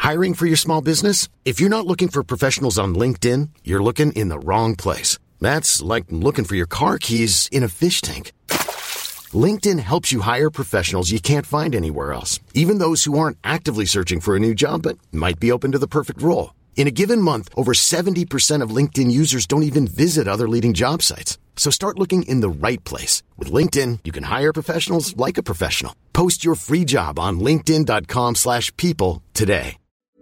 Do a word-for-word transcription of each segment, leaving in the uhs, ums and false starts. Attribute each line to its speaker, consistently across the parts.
Speaker 1: Hiring for your small business? If you're not looking for professionals on LinkedIn, you're looking in the wrong place. That's like looking for your car keys in a fish tank. LinkedIn helps you hire professionals you can't find anywhere else, even those who aren't actively searching for a new job but might be open to the perfect role. In a given month, over seventy percent of LinkedIn users don't even visit other leading job sites. So start looking in the right place. With LinkedIn, you can hire professionals like a professional. Post your free job on linkedin.com slash people today.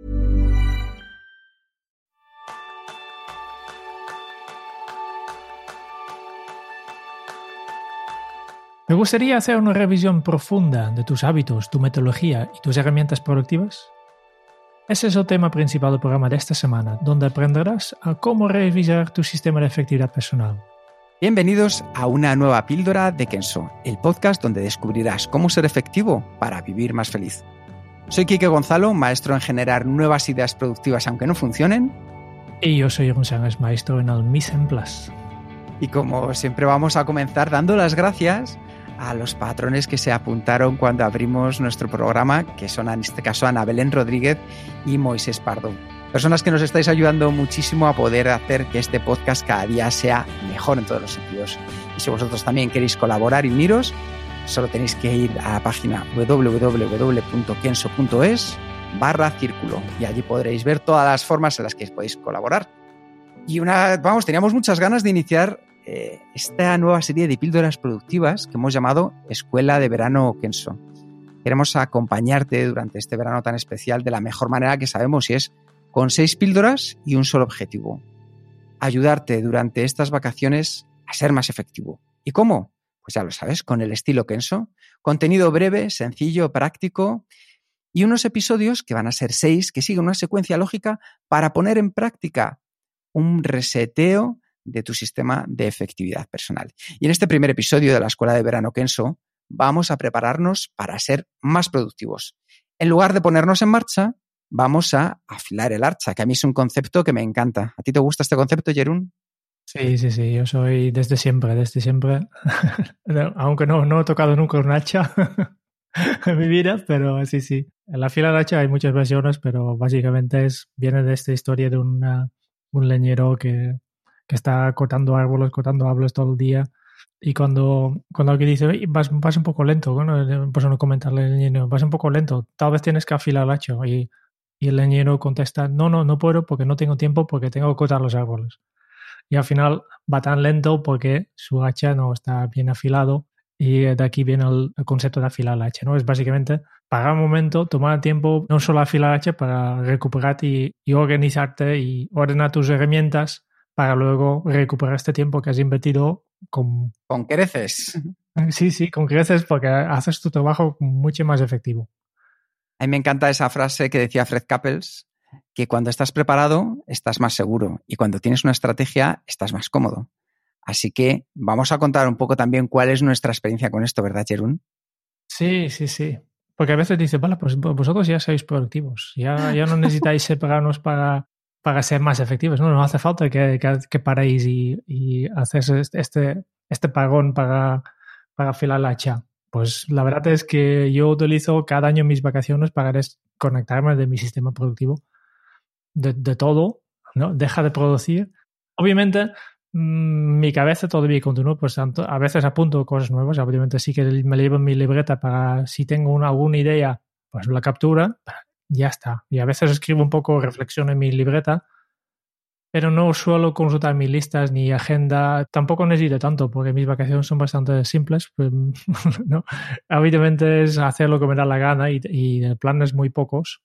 Speaker 2: ¿Te gustaría hacer una revisión profunda de tus hábitos, tu metodología y tus herramientas productivas? Ese es el tema principal del programa de esta semana, donde aprenderás a cómo revisar tu sistema de efectividad personal.
Speaker 3: Bienvenidos a una nueva píldora de Kenso, el podcast donde descubrirás cómo ser efectivo para vivir más feliz. Soy Quique Gonzalo, maestro en generar nuevas ideas productivas aunque no funcionen.
Speaker 2: Y yo soy Jeroen Sánchez, maestro en el Mise en Place.
Speaker 3: Y como siempre vamos a comenzar dando las gracias a los patrones que se apuntaron cuando abrimos nuestro programa, que son en este caso Ana Belén Rodríguez y Moisés Pardo. Personas que nos estáis ayudando muchísimo a poder hacer que este podcast cada día sea mejor en todos los sentidos. Y si vosotros también queréis colaborar y uniros, solo tenéis que ir a la página www.kenso.es barra círculo y allí podréis ver todas las formas en las que podéis colaborar. Y una, vamos, teníamos muchas ganas de iniciar eh, esta nueva serie de píldoras productivas que hemos llamado Escuela de Verano Kenso. Queremos acompañarte durante este verano tan especial de la mejor manera que sabemos, y es con seis píldoras y un solo objetivo: ayudarte durante estas vacaciones a ser más efectivo. ¿Y cómo? Pues ya lo sabes, con el estilo Kenso, contenido breve, sencillo, práctico y unos episodios que van a ser seis, que siguen una secuencia lógica para poner en práctica un reseteo de tu sistema de efectividad personal. Y en este primer episodio de la Escuela de Verano Kenso vamos a prepararnos para ser más productivos. En lugar de ponernos en marcha, vamos a afilar el hacha, que a mí es un concepto que me encanta. ¿A ti te gusta este concepto, Jeroen?
Speaker 2: Sí, sí, sí, yo soy desde siempre, desde siempre, aunque no, no he tocado nunca un hacha en mi vida, pero sí, sí. En la fila del hacha hay muchas versiones, pero básicamente es, viene de esta historia de una, un leñero que, que está cortando árboles, cortando árboles todo el día, y cuando, cuando alguien dice, vas, vas un poco lento, bueno, pues no comentarle al leñero, vas un poco lento, tal vez tienes que afilar el hacha, y, y el leñero contesta, no, no, no puedo porque no tengo tiempo, porque tengo que cortar los árboles. Y al final va tan lento porque su hacha no está bien afilado, y de aquí viene el, el concepto de afilar el hacha, ¿no? Es básicamente parar un momento, tomar tiempo, no solo afilar el hacha, para recuperarte y, y organizarte y ordenar tus herramientas para luego recuperar este tiempo que has invertido con...
Speaker 3: Con creces.
Speaker 2: Sí, sí, con creces, porque haces tu trabajo mucho más efectivo.
Speaker 3: A mí me encanta esa frase que decía Fred Couples, que cuando estás preparado estás más seguro y cuando tienes una estrategia estás más cómodo. Así que vamos a contar un poco también cuál es nuestra experiencia con esto, ¿verdad, Jeroen?
Speaker 2: Sí, sí, sí. Porque a veces dices, vale, pues vosotros ya sois productivos, ya, ya no necesitáis separarnos para, para ser más efectivos. No, no hace falta que, que, que paréis y, y haces este, este pagón para, para afilar la hacha. Pues la verdad es que yo utilizo cada año mis vacaciones para desconectarme de mi sistema productivo, de, de todo, ¿no? Deja de producir. Obviamente, mmm, mi cabeza todavía continúa, pues tanto, a veces apunto cosas nuevas, obviamente sí que me llevo mi libreta para, si tengo una, alguna idea, pues la captura, ya está. Y a veces escribo un poco reflexión en mi libreta, pero no suelo consultar mis listas ni agenda. Tampoco necesito tanto porque mis vacaciones son bastante simples. Pues, ¿no? Obviamente es hacer lo que me da la gana y, y planes muy pocos.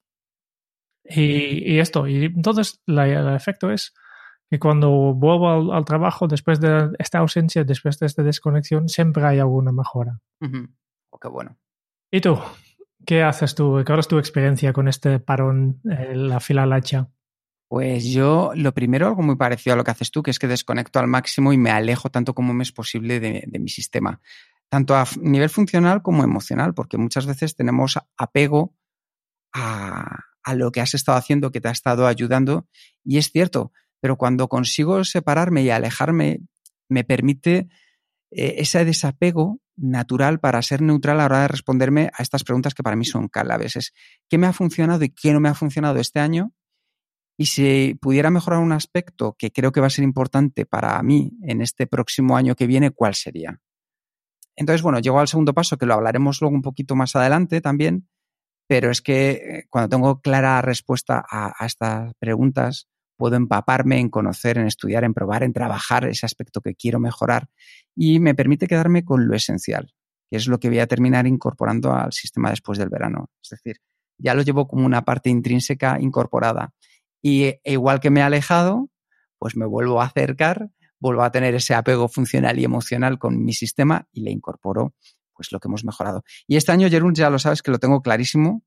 Speaker 2: Y, y esto. Y entonces la, el efecto es que cuando vuelvo al, al trabajo, después de esta ausencia, después de esta desconexión, siempre hay alguna mejora.
Speaker 3: Uh-huh. Oh, qué bueno.
Speaker 2: ¿Y tú? ¿Qué haces tú? ¿Cuál es tu experiencia con este parón, eh, la fila al hacha?
Speaker 3: Pues yo, lo primero, algo muy parecido a lo que haces tú, que es que desconecto al máximo y me alejo tanto como me es posible de, de mi sistema, tanto a nivel funcional como emocional, porque muchas veces tenemos apego a, a lo que has estado haciendo, que te ha estado ayudando, y es cierto, pero cuando consigo separarme y alejarme, me permite eh, ese desapego natural para ser neutral a la hora de responderme a estas preguntas que para mí son claves. Es qué me ha funcionado y qué no me ha funcionado este año. Y si pudiera mejorar un aspecto que creo que va a ser importante para mí en este próximo año que viene, ¿cuál sería? Entonces, bueno, llego al segundo paso, que lo hablaremos luego un poquito más adelante también, pero es que cuando tengo clara respuesta a, a estas preguntas, puedo empaparme en conocer, en estudiar, en probar, en trabajar ese aspecto que quiero mejorar y me permite quedarme con lo esencial, que es lo que voy a terminar incorporando al sistema después del verano. Es decir, ya lo llevo como una parte intrínseca incorporada y e igual que me he alejado, pues me vuelvo a acercar, vuelvo a tener ese apego funcional y emocional con mi sistema y le incorporo pues lo que hemos mejorado. Y este año, Jeroen, ya lo sabes que lo tengo clarísimo,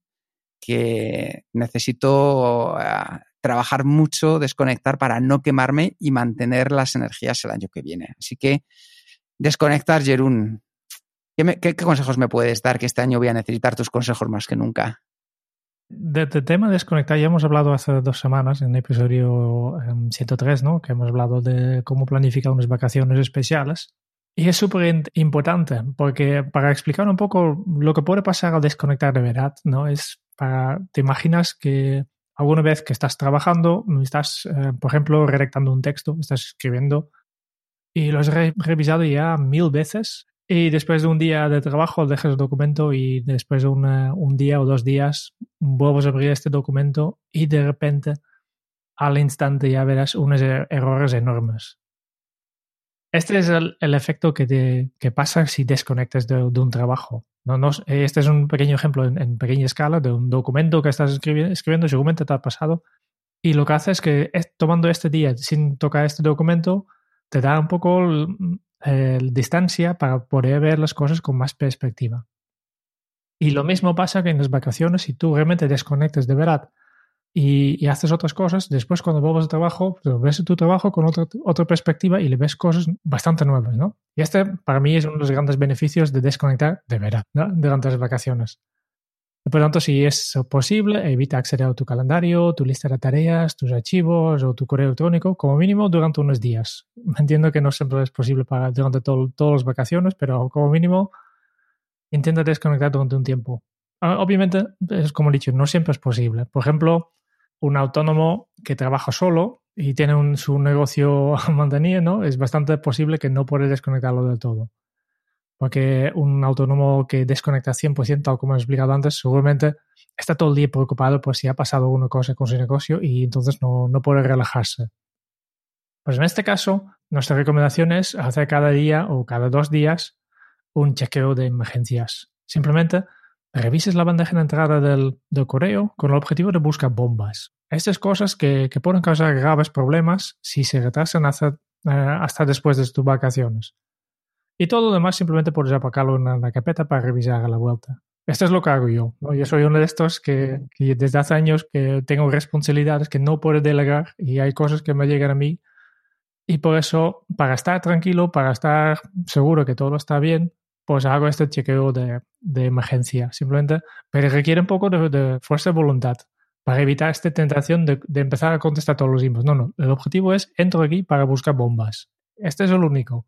Speaker 3: que necesito uh, trabajar mucho, desconectar para no quemarme y mantener las energías el año que viene. Así que desconectar, Jeroen. ¿Qué, me, qué, ¿Qué consejos me puedes dar? Que este año voy a necesitar tus consejos más que nunca.
Speaker 2: De, de tema de desconectar ya hemos hablado hace dos semanas en el episodio um, ciento tres, ¿no? Que hemos hablado de cómo planificar unas vacaciones especiales. Y es súper importante porque para explicar un poco lo que puede pasar al desconectar de verdad, ¿no? Es para, te imaginas que alguna vez que estás trabajando, estás, eh, por ejemplo, redactando un texto, estás escribiendo y lo has re- revisado ya mil veces y después de un día de trabajo dejas el documento y después de una, un día o dos días vuelves a abrir este documento y de repente al instante ya verás unos er- errores enormes. Este es el, el efecto que, te, que pasa si desconectas de, de un trabajo. No, no, este es un pequeño ejemplo en, en pequeña escala de un documento que estás escribiendo, escribiendo, seguramente te ha pasado. Y lo que hace es que es, tomando este día sin tocar este documento, te da un poco eh, distancia para poder ver las cosas con más perspectiva. Y lo mismo pasa que en las vacaciones, si tú realmente desconectas de verdad y, y haces otras cosas, después cuando vuelves al trabajo, pues ves tu trabajo con otra, otra perspectiva y le ves cosas bastante nuevas, ¿no? Y este para mí es uno de los grandes beneficios de desconectar de verdad, ¿no? Durante las vacaciones. Por lo tanto, si es posible, evita acceder a tu calendario, tu lista de tareas, tus archivos o tu correo electrónico, como mínimo durante unos días. Entiendo que no siempre es posible para durante todo, todas las vacaciones, pero como mínimo intenta desconectar durante un tiempo. Obviamente, es como he dicho, no siempre es posible. Por ejemplo, un autónomo que trabaja solo y tiene un, su negocio a mantener, ¿no? Es bastante posible que no puede desconectarlo del todo. Porque un autónomo que desconecta cien por ciento, tal como he explicado antes, seguramente está todo el día preocupado por si ha pasado una cosa con su negocio y entonces no, no puede relajarse. Pues en este caso, nuestra recomendación es hacer cada día o cada dos días un chequeo de emergencias. Simplemente revises la bandeja de entrada del, del correo con el objetivo de buscar bombas. Estas cosas que, que pueden causar graves problemas si se retrasan hasta, eh, hasta después de tus vacaciones. Y todo lo demás simplemente puedes apagarlo en la carpeta para revisar a la vuelta. Esto es lo que hago yo, ¿no? Yo soy uno de estos que, que desde hace años que tengo responsabilidades que no puedo delegar y hay cosas que me llegan a mí. Y por eso, para estar tranquilo, para estar seguro que todo está bien, pues hago este chequeo de, de emergencia. Simplemente, pero requiere un poco de, de fuerza de voluntad para evitar esta tentación de, de empezar a contestar todos los emails. No, no. El objetivo es, entro aquí para buscar bombas. Este es el único.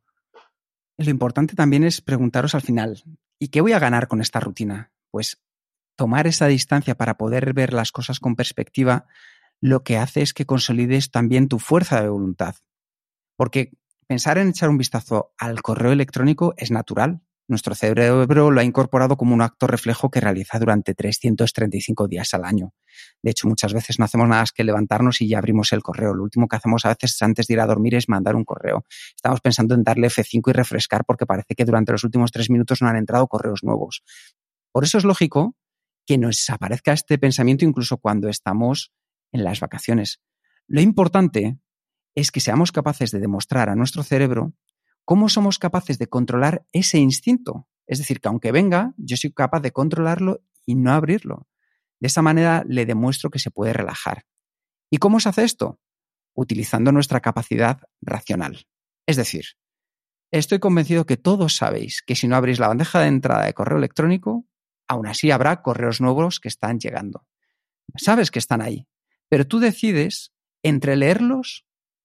Speaker 3: Lo importante también es preguntaros al final, ¿y qué voy a ganar con esta rutina? Pues tomar esa distancia para poder ver las cosas con perspectiva, lo que hace es que consolides también tu fuerza de voluntad. Porque pensar en echar un vistazo al correo electrónico es natural. Nuestro cerebro lo ha incorporado como un acto reflejo que realiza durante trescientos treinta y cinco días al año. De hecho, muchas veces no hacemos nada más que levantarnos y ya abrimos el correo. Lo último que hacemos a veces antes de ir a dormir es mandar un correo. Estamos pensando en darle F cinco y refrescar porque parece que durante los últimos tres minutos no han entrado correos nuevos. Por eso es lógico que nos aparezca este pensamiento incluso cuando estamos en las vacaciones. Lo importante es que seamos capaces de demostrar a nuestro cerebro cómo somos capaces de controlar ese instinto. Es decir, que aunque venga, yo soy capaz de controlarlo y no abrirlo. De esa manera le demuestro que se puede relajar. ¿Y cómo se hace esto? Utilizando nuestra capacidad racional. Es decir, estoy convencido que todos sabéis que si no abrís la bandeja de entrada de correo electrónico, aún así habrá correos nuevos que están llegando. Sabes que están ahí, pero tú decides entre leerlos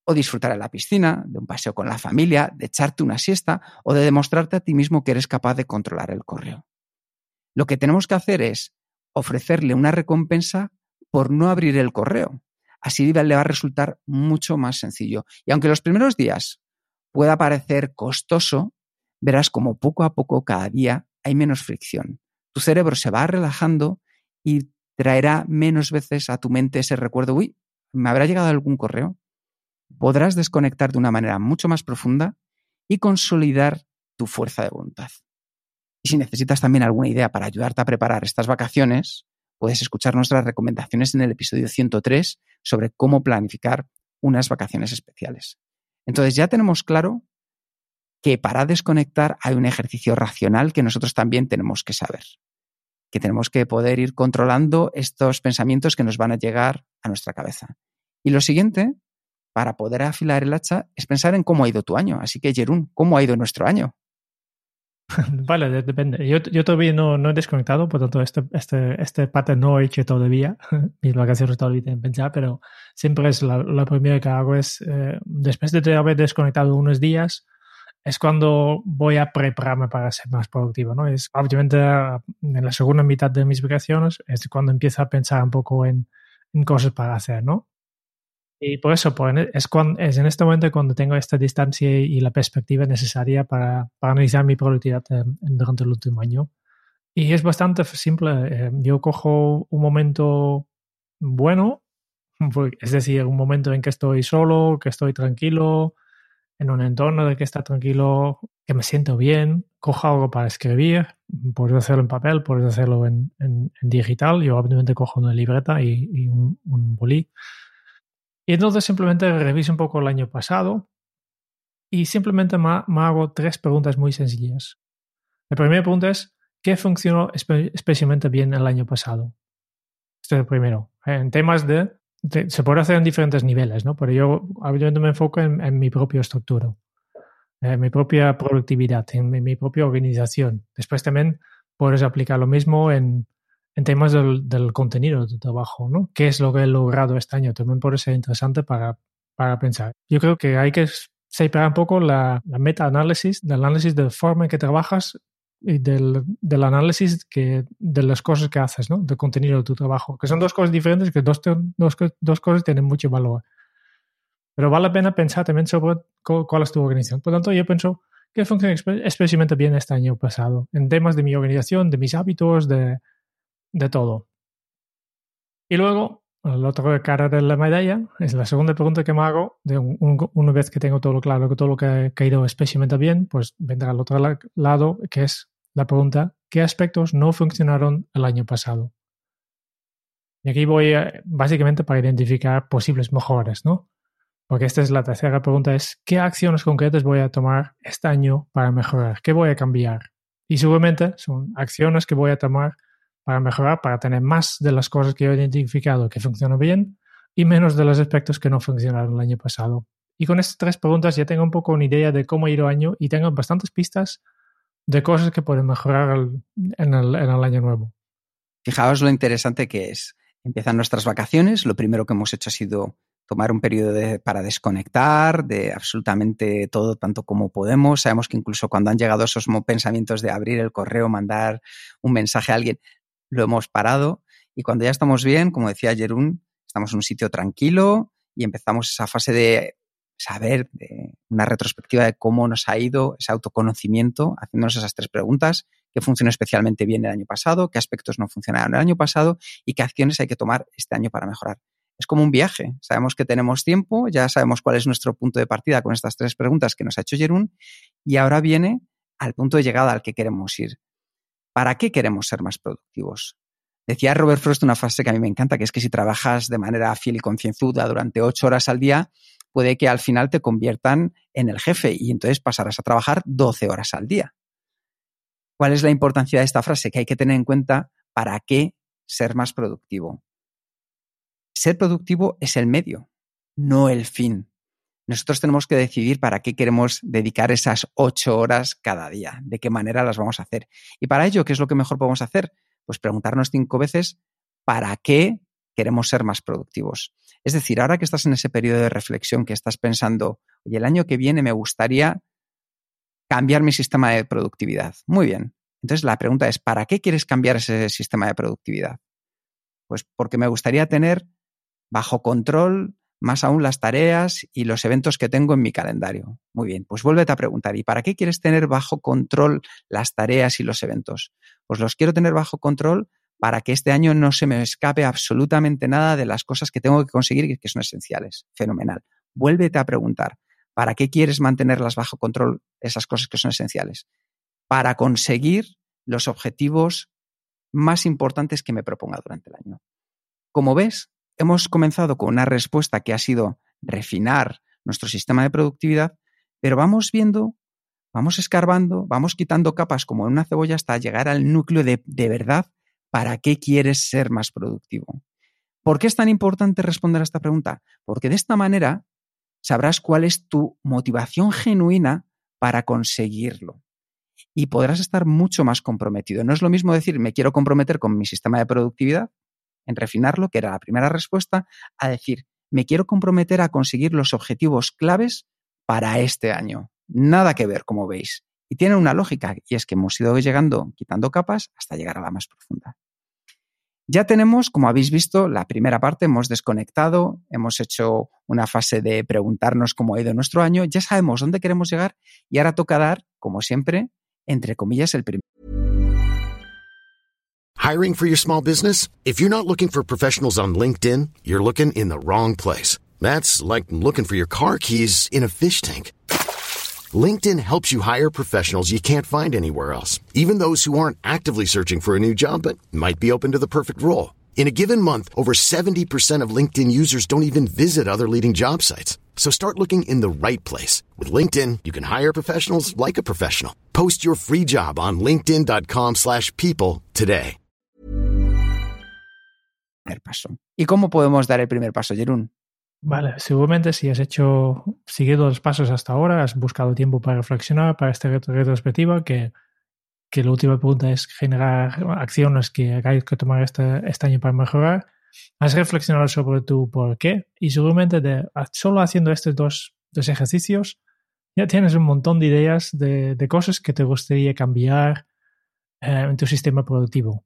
Speaker 3: o disfrutar en la piscina, de un paseo con la familia, de echarte una siesta o de demostrarte a ti mismo que eres capaz de controlar el correo. Lo que tenemos que hacer es ofrecerle una recompensa por no abrir el correo. Así le va a resultar mucho más sencillo. Y aunque los primeros días pueda parecer costoso, verás como poco a poco cada día hay menos fricción. Tu cerebro se va relajando y traerá menos veces a tu mente ese recuerdo. Uy, ¿me habrá llegado algún correo? Podrás desconectar de una manera mucho más profunda y consolidar tu fuerza de voluntad. Y si necesitas también alguna idea para ayudarte a preparar estas vacaciones, puedes escuchar nuestras recomendaciones en el episodio ciento tres sobre cómo planificar unas vacaciones especiales. Entonces ya tenemos claro que para desconectar hay un ejercicio racional que nosotros también tenemos que saber, que tenemos que poder ir controlando estos pensamientos que nos van a llegar a nuestra cabeza. Y lo siguiente, para poder afilar el hacha, es pensar en cómo ha ido tu año. Así que, Jeroen, ¿cómo ha ido nuestro año?
Speaker 2: Vale, depende. Yo, yo todavía no, no he desconectado, por tanto, este, este, este parte no he hecho todavía. Mis vacaciones todavía tienen pensar, pero siempre es la, la primera que hago es, eh, después de haber desconectado unos días, es cuando voy a prepararme para ser más productivo, ¿no? Es obviamente en la segunda mitad de mis vacaciones es cuando empiezo a pensar un poco en, en cosas para hacer, ¿no? Y por eso pues, es, cuando, es en este momento cuando tengo esta distancia y la perspectiva necesaria para, para analizar mi productividad eh, durante el último año. Y es bastante simple. Eh, yo cojo un momento bueno, es decir, un momento en que estoy solo, que estoy tranquilo, en un entorno de que está tranquilo, que me siento bien, cojo algo para escribir, puedes hacerlo en papel, puedes hacerlo en, en, en digital. Yo obviamente cojo una libreta y, y un, un bolí. Y entonces simplemente reviso un poco el año pasado y simplemente me, me hago tres preguntas muy sencillas. La primera pregunta es, ¿qué funcionó espe- especialmente bien el año pasado? Este es el primero. En temas de, de, se puede hacer en diferentes niveles, ¿no? Pero yo obviamente me enfoco en, en mi propia estructura, en mi propia productividad, en mi, mi propia organización. Después también puedes aplicar lo mismo en, en temas del, del contenido de tu trabajo, ¿no? ¿Qué es lo que he logrado este año? También puede ser interesante para, para pensar. Yo creo que hay que separar un poco la, la meta-análisis, del análisis de la forma en que trabajas y del, del análisis que, de las cosas que haces, ¿no? Del contenido de tu trabajo, que son dos cosas diferentes, que dos, dos, dos cosas tienen mucho valor. Pero vale la pena pensar también sobre cuál es tu organización. Por lo tanto, yo pienso que funciona especialmente bien este año pasado en temas de mi organización, de mis hábitos, de, de todo. Y luego, la otra cara de la medalla es la segunda pregunta que me hago. De un, un, una vez que tengo todo lo claro, que todo lo que ha caído especialmente bien, pues vendrá al otro la, lado, que es la pregunta, ¿qué aspectos no funcionaron el año pasado? Y aquí voy a, básicamente para identificar posibles mejoras, ¿no? Porque esta es la tercera pregunta, es ¿qué acciones concretas voy a tomar este año para mejorar? ¿Qué voy a cambiar? Y seguramente son acciones que voy a tomar para mejorar, para tener más de las cosas que he identificado que funcionan bien y menos de los aspectos que no funcionaron el año pasado. Y con estas tres preguntas ya tengo un poco una idea de cómo ir el año y tengo bastantes pistas de cosas que pueden mejorar el, en, el, en el año nuevo.
Speaker 3: Fijaos lo interesante que es. Empiezan nuestras vacaciones, lo primero que hemos hecho ha sido tomar un periodo de, para desconectar de absolutamente todo, tanto como podemos. Sabemos que incluso cuando han llegado esos pensamientos de abrir el correo, mandar un mensaje a alguien, lo hemos parado. Y cuando ya estamos bien, como decía Jeroen, estamos en un sitio tranquilo y empezamos esa fase de saber, de una retrospectiva de cómo nos ha ido, ese autoconocimiento, haciéndonos esas tres preguntas. ¿Qué funcionó especialmente bien el año pasado? ¿Qué aspectos no funcionaron el año pasado? ¿Y qué acciones hay que tomar este año para mejorar? Es como un viaje. Sabemos que tenemos tiempo, ya sabemos cuál es nuestro punto de partida con estas tres preguntas que nos ha hecho Jeroen y ahora viene al punto de llegada al que queremos ir. ¿Para qué queremos ser más productivos? Decía Robert Frost una frase que a mí me encanta, que es que si trabajas de manera fiel y concienzuda durante ocho horas al día, puede que al final te conviertan en el jefe y entonces pasarás a trabajar doce horas al día. ¿Cuál es la importancia de esta frase? Que hay que tener en cuenta para qué ser más productivo. Ser productivo es el medio, no el fin. Nosotros tenemos que decidir para qué queremos dedicar esas ocho horas cada día, de qué manera las vamos a hacer. Y para ello, ¿qué es lo que mejor podemos hacer? Pues preguntarnos cinco veces para qué queremos ser más productivos. Es decir, ahora que estás en ese periodo de reflexión, que estás pensando, oye, el año que viene me gustaría cambiar mi sistema de productividad. Muy bien. Entonces la pregunta es, ¿para qué quieres cambiar ese sistema de productividad? Pues porque me gustaría tener bajo control más aún las tareas y los eventos que tengo en mi calendario. Muy bien, pues vuélvete a preguntar, ¿y para qué quieres tener bajo control las tareas y los eventos? Pues los quiero tener bajo control para que este año no se me escape absolutamente nada de las cosas que tengo que conseguir y que son esenciales. Fenomenal. Vuélvete a preguntar, ¿para qué quieres mantenerlas bajo control esas cosas que son esenciales? Para conseguir los objetivos más importantes que me proponga durante el año. Como ves, hemos comenzado con una respuesta que ha sido refinar nuestro sistema de productividad, pero vamos viendo, vamos escarbando, vamos quitando capas como en una cebolla hasta llegar al núcleo de, de verdad, ¿para qué quieres ser más productivo? ¿Por qué es tan importante responder a esta pregunta? Porque de esta manera sabrás cuál es tu motivación genuina para conseguirlo. Y podrás estar mucho más comprometido. No es lo mismo decir, me quiero comprometer con mi sistema de productividad, en refinarlo, que era la primera respuesta, a decir, me quiero comprometer a conseguir los objetivos claves para este año. Nada que ver, como veis. Y tiene una lógica, y es que hemos ido llegando, quitando capas, hasta llegar a la más profunda. Ya tenemos, como habéis visto, la primera parte, hemos desconectado, hemos hecho una fase de preguntarnos cómo ha ido nuestro año, ya sabemos dónde queremos llegar y ahora toca dar, como siempre, entre comillas, el primer.
Speaker 1: Hiring for your small business? If you're not looking for professionals on LinkedIn, you're looking in the wrong place. That's like looking for your car keys in a fish tank. LinkedIn helps you hire professionals you can't find anywhere else, even those who aren't actively searching for a new job but might be open to the perfect role. In a given month, over seventy percent of LinkedIn users don't even visit other leading job sites. So start looking in the right place. With LinkedIn, you can hire professionals like a professional. Post your free job on linkedin dot com slash people today.
Speaker 3: Primer paso. ¿Y cómo podemos dar el primer paso, Jeroen?
Speaker 2: Vale, seguramente si has hecho, seguido los pasos hasta ahora, has buscado tiempo para reflexionar, para esta retrospectiva, que, que la última pregunta es generar acciones que hagáis que tomar este, este año para mejorar. Has reflexionado sobre tu por qué y seguramente de, solo haciendo estos dos, dos ejercicios ya tienes un montón de ideas de, de cosas que te gustaría cambiar eh, en tu sistema productivo.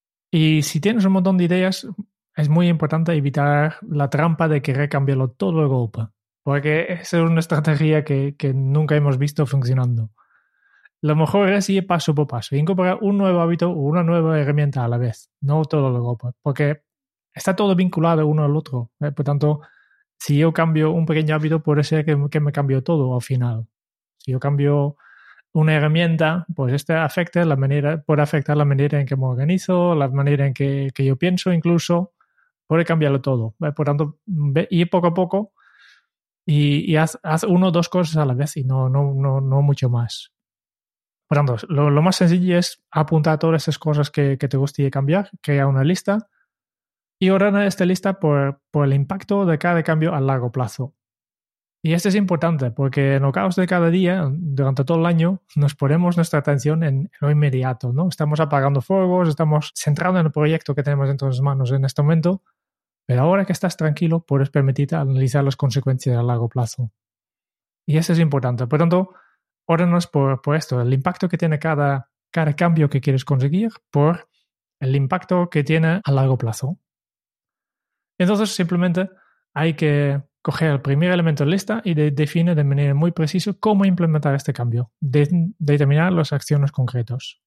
Speaker 2: Y si tienes un montón de ideas, es muy importante evitar la trampa de querer cambiarlo todo de golpe, porque esa es una estrategia que, que nunca hemos visto funcionando. Lo mejor es ir paso por paso, incorporar un nuevo hábito o una nueva herramienta a la vez, no todo de golpe, porque está todo vinculado uno al otro. ¿eh? Por tanto, si yo cambio un pequeño hábito, puede ser que, que me cambie todo al final. Si yo cambio una herramienta, pues este afecta la manera, puede afectar la manera en que me organizo, la manera en que, que yo pienso incluso, puede cambiarlo todo. ¿eh? Por tanto, ir poco a poco y, y haz, haz uno o dos cosas a la vez y no, no, no, no mucho más. Por tanto, lo, lo más sencillo es apuntar todas esas cosas que, que te gustaría cambiar, crear una lista y ordenar esta lista por, por el impacto de cada cambio a largo plazo. Y esto es importante porque en el caos de cada día, durante todo el año, nos ponemos nuestra atención en, en lo inmediato, ¿no? Estamos apagando fuegos, estamos centrados en el proyecto que tenemos entre las manos en este momento, pero ahora que estás tranquilo, puedes permitirte analizar las consecuencias a largo plazo. Y eso es importante. Por tanto, órdenos por, por esto, el impacto que tiene cada, cada cambio que quieres conseguir por el impacto que tiene a largo plazo. Entonces, simplemente hay que coger el primer elemento de lista y de, define de manera muy precisa cómo implementar este cambio, de, determinar las acciones concretas.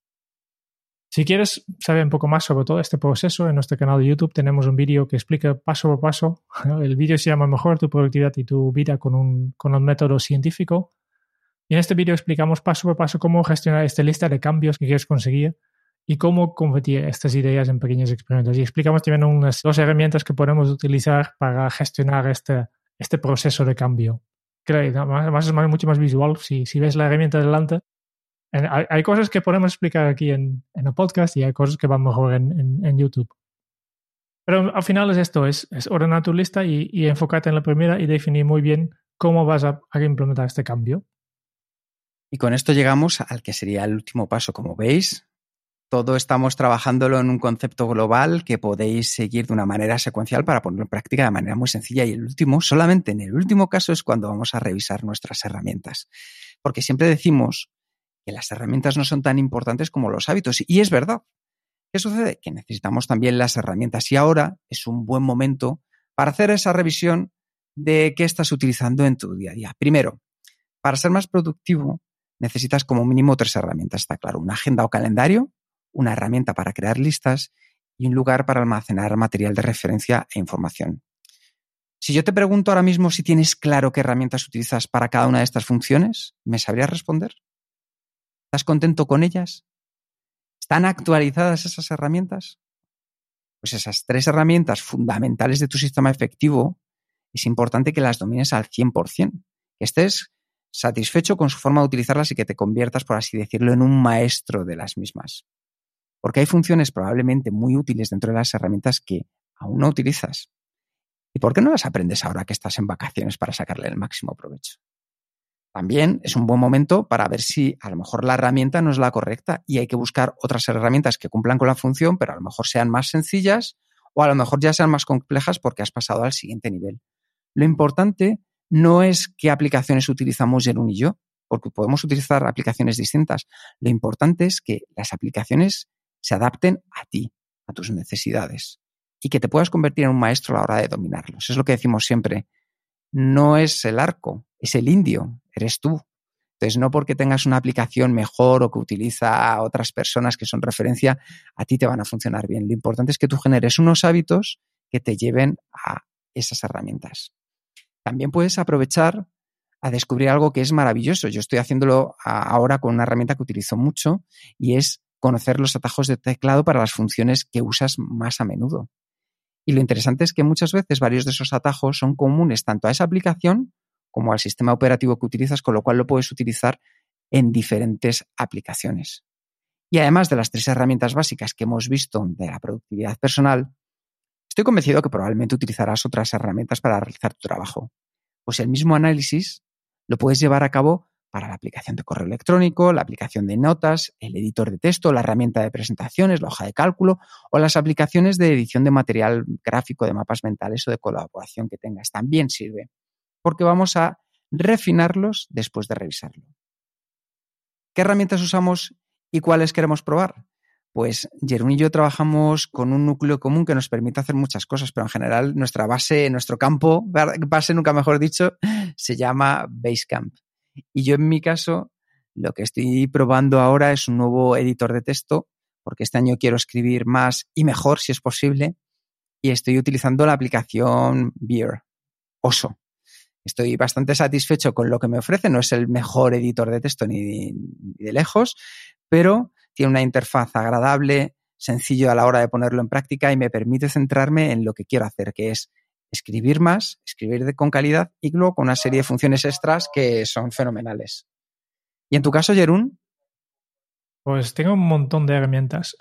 Speaker 2: Si quieres saber un poco más sobre todo este proceso, en nuestro canal de YouTube tenemos un vídeo que explica paso por paso. El vídeo se llama Mejora tu productividad y tu vida con un, con un método científico. Y en este vídeo explicamos paso por paso cómo gestionar esta lista de cambios que quieres conseguir y cómo convertir estas ideas en pequeños experimentos. Y explicamos también unas dos herramientas que podemos utilizar para gestionar este, este proceso de cambio. Creo, además es mucho más visual si, si ves la herramienta delante. Hay, hay cosas que podemos explicar aquí en, en el podcast y hay cosas que van mejor en, en, en YouTube. Pero al final es esto, es, es ordenar tu lista y, y enfocarte en la primera y definir muy bien cómo vas a, a implementar este cambio.
Speaker 3: Y con esto llegamos al que sería el último paso. Como veis, todo estamos trabajándolo en un concepto global que podéis seguir de una manera secuencial para ponerlo en práctica de manera muy sencilla. Y el último, solamente en el último caso, es cuando vamos a revisar nuestras herramientas. Porque siempre decimos que las herramientas no son tan importantes como los hábitos. Y es verdad. ¿Qué sucede? Que necesitamos también las herramientas. Y ahora es un buen momento para hacer esa revisión de qué estás utilizando en tu día a día. Primero, para ser más productivo, necesitas como mínimo tres herramientas, está claro. Una agenda o calendario, una herramienta para crear listas y un lugar para almacenar material de referencia e información. Si yo te pregunto ahora mismo si tienes claro qué herramientas utilizas para cada una de estas funciones, ¿me sabrías responder? ¿Estás contento con ellas? ¿Están actualizadas esas herramientas? Pues esas tres herramientas fundamentales de tu sistema efectivo es importante que las domines al cien por ciento, que estés satisfecho con su forma de utilizarlas y que te conviertas, por así decirlo, en un maestro de las mismas. Porque hay funciones probablemente muy útiles dentro de las herramientas que aún no utilizas. ¿Y por qué no las aprendes ahora que estás en vacaciones para sacarle el máximo provecho? También es un buen momento para ver si a lo mejor la herramienta no es la correcta y hay que buscar otras herramientas que cumplan con la función, pero a lo mejor sean más sencillas o a lo mejor ya sean más complejas porque has pasado al siguiente nivel. Lo importante no es qué aplicaciones utilizamos Jeroen y yo, porque podemos utilizar aplicaciones distintas. Lo importante es que las aplicaciones se adapten a ti, a tus necesidades y que te puedas convertir en un maestro a la hora de dominarlos. Es lo que decimos siempre. No es el arco, es el indio, eres tú. Entonces, no porque tengas una aplicación mejor o que utiliza a otras personas que son referencia, a ti te van a funcionar bien. Lo importante es que tú generes unos hábitos que te lleven a esas herramientas. También puedes aprovechar a descubrir algo que es maravilloso. Yo estoy haciéndolo ahora con una herramienta que utilizo mucho y es conocer los atajos de teclado para las funciones que usas más a menudo. Y lo interesante es que muchas veces varios de esos atajos son comunes tanto a esa aplicación como al sistema operativo que utilizas, con lo cual lo puedes utilizar en diferentes aplicaciones. Y además de las tres herramientas básicas que hemos visto de la productividad personal, estoy convencido que probablemente utilizarás otras herramientas para realizar tu trabajo. Pues el mismo análisis lo puedes llevar a cabo para la aplicación de correo electrónico, la aplicación de notas, el editor de texto, la herramienta de presentaciones, la hoja de cálculo o las aplicaciones de edición de material gráfico, de mapas mentales o de colaboración que tengas. También sirve, porque vamos a refinarlos después de revisarlo. ¿Qué herramientas usamos y cuáles queremos probar? Pues Jeroen y yo trabajamos con un núcleo común que nos permite hacer muchas cosas, pero en general nuestra base, nuestro campo, base nunca mejor dicho, se llama Basecamp. Y yo en mi caso lo que estoy probando ahora es un nuevo editor de texto, porque este año quiero escribir más y mejor si es posible, y estoy utilizando la aplicación Bear, Oso. Estoy bastante satisfecho con lo que me ofrece, no es el mejor editor de texto ni de lejos, pero tiene una interfaz agradable, sencillo a la hora de ponerlo en práctica y me permite centrarme en lo que quiero hacer, que es escribir más, escribir de, con calidad y luego con una serie de funciones extras que son fenomenales. ¿Y en tu caso, Jeroen?
Speaker 2: Pues tengo un montón de herramientas.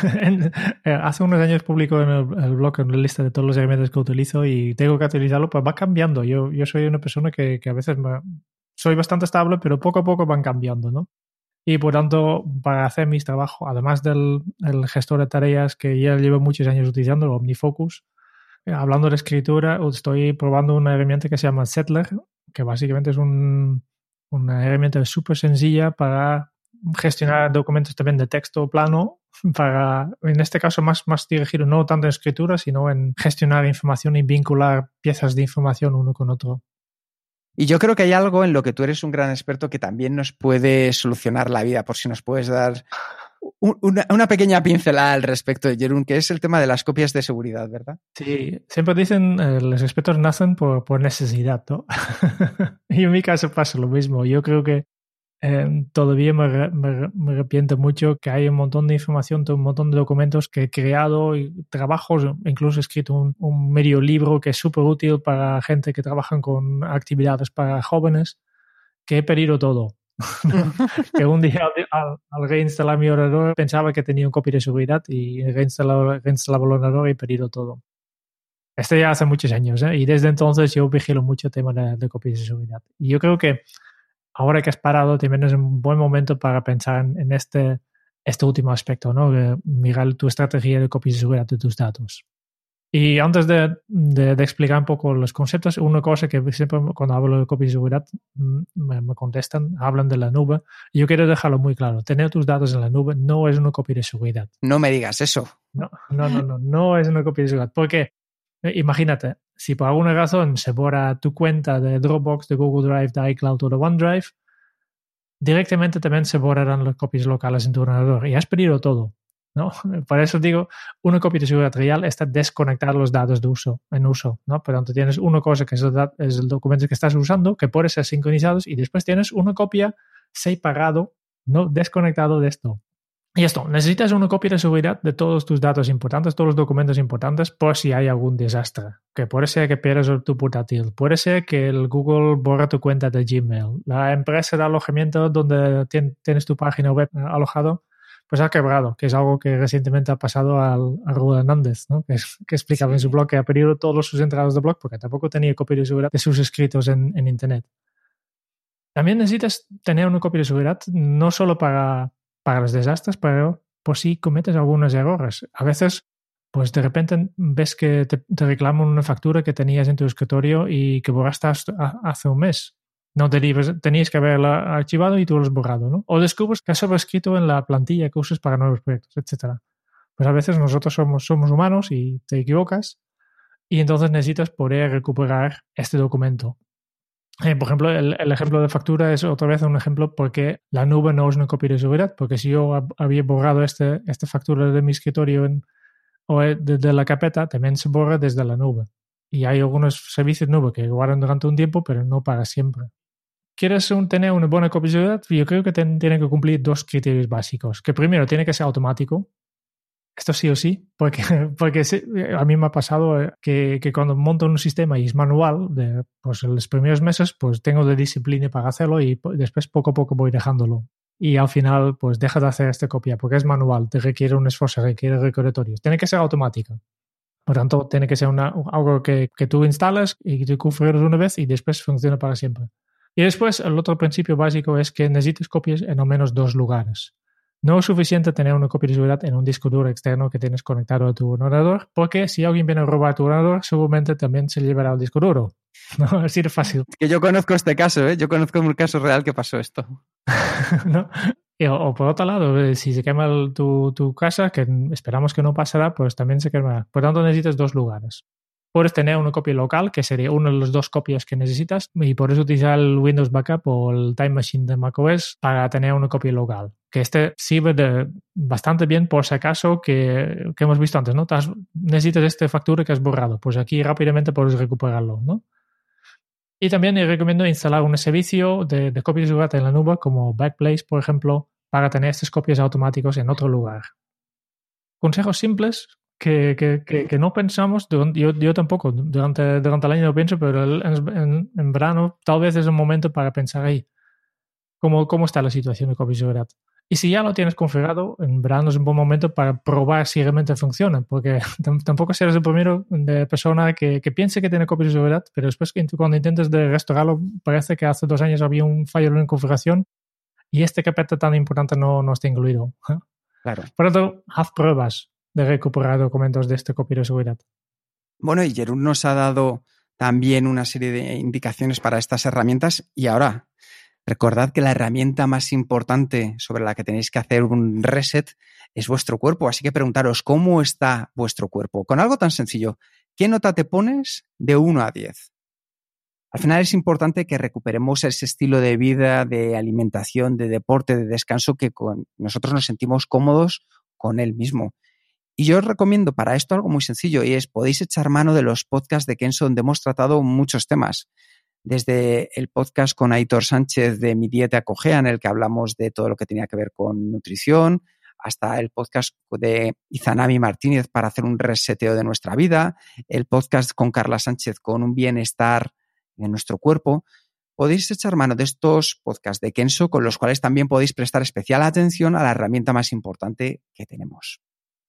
Speaker 2: Hace unos años publico en el, el blog una lista de todas las herramientas que utilizo y tengo que utilizarlo, pues va cambiando. Yo, yo soy una persona que, que a veces me, soy bastante estable, pero poco a poco van cambiando, ¿no? Y por tanto, para hacer mis trabajos, además del el gestor de tareas que ya llevo muchos años utilizando, el OmniFocus, hablando de escritura, estoy probando una herramienta que se llama Settler, que básicamente es un, una herramienta súper sencilla para gestionar documentos también de texto plano, para, en este caso, más, más dirigido no tanto en escritura, sino en gestionar información y vincular piezas de información uno con otro.
Speaker 3: Y yo creo que hay algo en lo que tú eres un gran experto que también nos puede solucionar la vida, por si nos puedes dar una, una pequeña pincelada al respecto de Jeroen, que es el tema de las copias de seguridad, ¿verdad?
Speaker 2: Sí, siempre dicen eh, los expertos nacen por, por necesidad, ¿no? Y en mi caso pasa lo mismo. Yo creo que eh, todavía me, me, me arrepiento mucho que hay un montón de información, un montón de documentos que he creado y trabajos, incluso he escrito un, un medio libro que es súper útil para gente que trabaja con actividades para jóvenes, que he perdido todo. Que un día al, al, al reinstalar mi ordenador pensaba que tenía un copia de seguridad y reinstalaba, reinstalaba el ordenador y he perdido todo. Esto ya hace muchos años, ¿eh? Y desde entonces yo vigilo mucho el tema de, de copias de seguridad. Y yo creo que ahora que has parado también es un buen momento para pensar en, en este este último aspecto, ¿no? Mirar tu estrategia de copia y seguridad de tus datos. Y antes de, de, de explicar un poco los conceptos, una cosa que siempre cuando hablo de copia y seguridad me, me contestan, hablan de la nube. Y yo quiero dejarlo muy claro. Tener tus datos en la nube no es una copia de seguridad.
Speaker 3: No me digas eso.
Speaker 2: No, no, no, no, no es una copia de seguridad. Porque, imagínate, si por alguna razón se borra tu cuenta de Dropbox, de Google Drive, de iCloud o de OneDrive, directamente también se borrarán las copias locales en tu ordenador. Y has perdido todo, ¿no? Por eso digo, una copia de seguridad real está desconectar los datos de uso, en uso, ¿no? Por tanto, tienes una cosa que es el, es el documento que estás usando, que puede ser sincronizados, y después tienes una copia separado, ¿no? Desconectado de esto. Y esto, necesitas una copia de seguridad de todos tus datos importantes, todos los documentos importantes, por si hay algún desastre. Que puede ser que pierdas tu portátil, puede ser que el Google borra tu cuenta de Gmail, la empresa de alojamiento donde tienes tu página web alojado, pues ha quebrado, que es algo que recientemente ha pasado al, a Raúl Hernández, ¿no? que, es, que explicaba sí. en su blog que ha perdido todos sus entradas de blog porque tampoco tenía copia de seguridad de sus escritos en, en Internet. También necesitas tener una copia de seguridad no solo para, para los desastres, pero por si cometes algunos errores. A veces, pues de repente ves que te, te reclaman una factura que tenías en tu escritorio y que borraste hace un mes. No tenías, tenías que haberla archivado y tú lo has borrado, ¿no? O descubres que has sobrescrito en la plantilla que usas para nuevos proyectos, etcétera. Pues a veces nosotros somos, somos humanos y te equivocas y entonces necesitas poder recuperar este documento. Eh, por ejemplo, el, el ejemplo de factura es otra vez un ejemplo porque la nube no es una copia de seguridad, porque si yo hab, había borrado este, esta factura de mi escritorio en, o de, de la carpeta, también se borra desde la nube. Y hay algunos servicios nube que guardan durante un tiempo, pero no para siempre. ¿Quieres un, tener una buena copia de seguridad? Yo creo que ten, tiene que cumplir dos criterios básicos. Que primero, tiene que ser automático. Esto sí o sí, porque, porque sí, a mí me ha pasado que, que cuando monto un sistema y es manual, de, pues en los primeros meses pues tengo de disciplina para hacerlo y después poco a poco voy dejándolo. Y al final pues deja de hacer esta copia porque es manual, te requiere un esfuerzo, requiere recordatorios. Tiene que ser automática. Por tanto, tiene que ser una, algo que, que tú instalas y que tú configuras una vez y después funciona para siempre. Y después, el otro principio básico es que necesitas copias en al menos dos lugares. No es suficiente tener una copia de seguridad en un disco duro externo que tienes conectado a tu ordenador, porque si alguien viene a robar tu ordenador, seguramente también se llevará el disco duro. No, así de fácil.
Speaker 3: Que yo conozco este caso, ¿eh? Yo conozco un caso real que pasó esto.
Speaker 2: ¿No? Y, o, o por otro lado, si se quema el, tu, tu casa, que esperamos que no pasará, pues también se quemará. Por tanto, necesitas dos lugares. Puedes tener una copia local, que sería una de las dos copias que necesitas, y puedes utilizar el Windows Backup o el Time Machine de macOS para tener una copia local. Que este sirve de bastante bien por si acaso que, que hemos visto antes, ¿no? Has, necesitas esta factura que has borrado. Pues aquí rápidamente puedes recuperarlo, ¿no? Y también les recomiendo instalar un servicio de, de copias de seguridad en la nube, como Backblaze, por ejemplo, para tener estas copias automáticas en otro lugar. Consejos simples que, que, que, que no pensamos, yo, yo tampoco, durante, durante el año no pienso, pero en, en, en verano tal vez es un momento para pensar ahí cómo, cómo está la situación de copias de seguridad. Y si ya lo tienes configurado, en verano es un buen momento para probar si realmente funciona, porque tampoco serás el primero de persona que, que piense que tiene copias de seguridad, pero después cuando intentes de restaurarlo, parece que hace dos años había un fallo en la configuración y este carpeta tan importante no, no está incluido. ¿Eh?
Speaker 3: Claro.
Speaker 2: Por lo tanto, haz pruebas de recuperar documentos de este copia de seguridad.
Speaker 3: Bueno, y Jeroen nos ha dado también una serie de indicaciones para estas herramientas y ahora recordad que la herramienta más importante sobre la que tenéis que hacer un reset es vuestro cuerpo, así que preguntaros cómo está vuestro cuerpo. Con algo tan sencillo, ¿qué nota te pones de uno a diez? Al final es importante que recuperemos ese estilo de vida, de alimentación, de deporte, de descanso que con nosotros nos sentimos cómodos con él mismo. Y yo os recomiendo para esto algo muy sencillo y es podéis echar mano de los podcasts de Kenso donde hemos tratado muchos temas. Desde el podcast con Aitor Sánchez de Mi Dieta Cogea, en el que hablamos de todo lo que tenía que ver con nutrición, hasta el podcast de Izanami Martínez para hacer un reseteo de nuestra vida, el podcast con Carla Sánchez con un bienestar en nuestro cuerpo. Podéis echar mano de estos podcasts de Kenso, con los cuales también podéis prestar especial atención a la herramienta más importante que tenemos.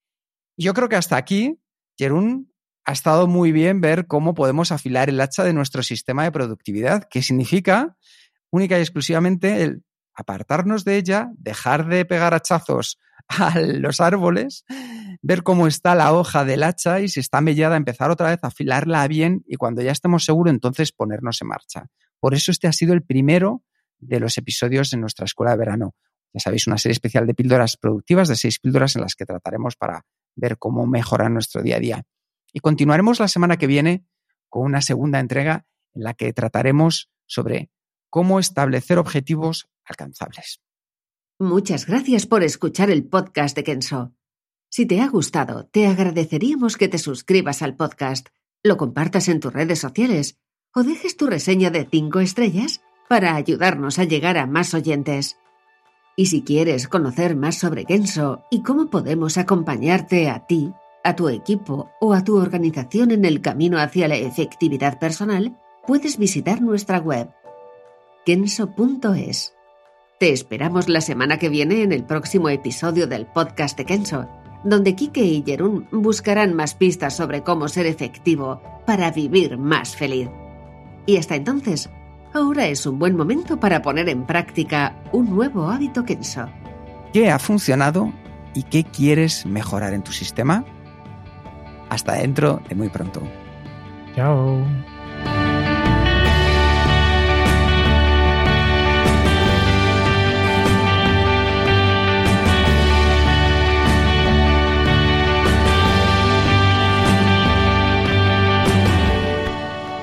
Speaker 3: Yo creo que hasta aquí, Jeroen, ha estado muy bien ver cómo podemos afilar el hacha de nuestro sistema de productividad, que significa única y exclusivamente el apartarnos de ella, dejar de pegar hachazos a los árboles, ver cómo está la hoja del hacha y si está mellada, empezar otra vez a afilarla bien y cuando ya estemos seguros, entonces ponernos en marcha. Por eso este ha sido el primero de los episodios en nuestra escuela de verano. Ya sabéis, una serie especial de píldoras productivas, de seis píldoras en las que trataremos para ver cómo mejorar nuestro día a día. Y continuaremos la semana que viene con una segunda entrega en la que trataremos sobre cómo establecer objetivos alcanzables.
Speaker 4: Muchas gracias por escuchar el podcast de Kenso. Si te ha gustado, te agradeceríamos que te suscribas al podcast, lo compartas en tus redes sociales o dejes tu reseña de cinco estrellas para ayudarnos a llegar a más oyentes. Y si quieres conocer más sobre Kenso y cómo podemos acompañarte a ti, a tu equipo o a tu organización en el camino hacia la efectividad personal, puedes visitar nuestra web kenso punto es. Te esperamos la semana que viene en el próximo episodio del podcast de Kenso, donde Quique y Jerún buscarán más pistas sobre cómo ser efectivo para vivir más feliz. Y hasta entonces, ahora es un buen momento para poner en práctica un nuevo hábito Kenso.
Speaker 3: ¿Qué ha funcionado y qué quieres mejorar en tu sistema? Hasta dentro de muy pronto.
Speaker 2: Chao.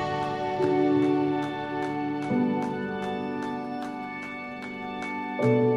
Speaker 3: Thank you.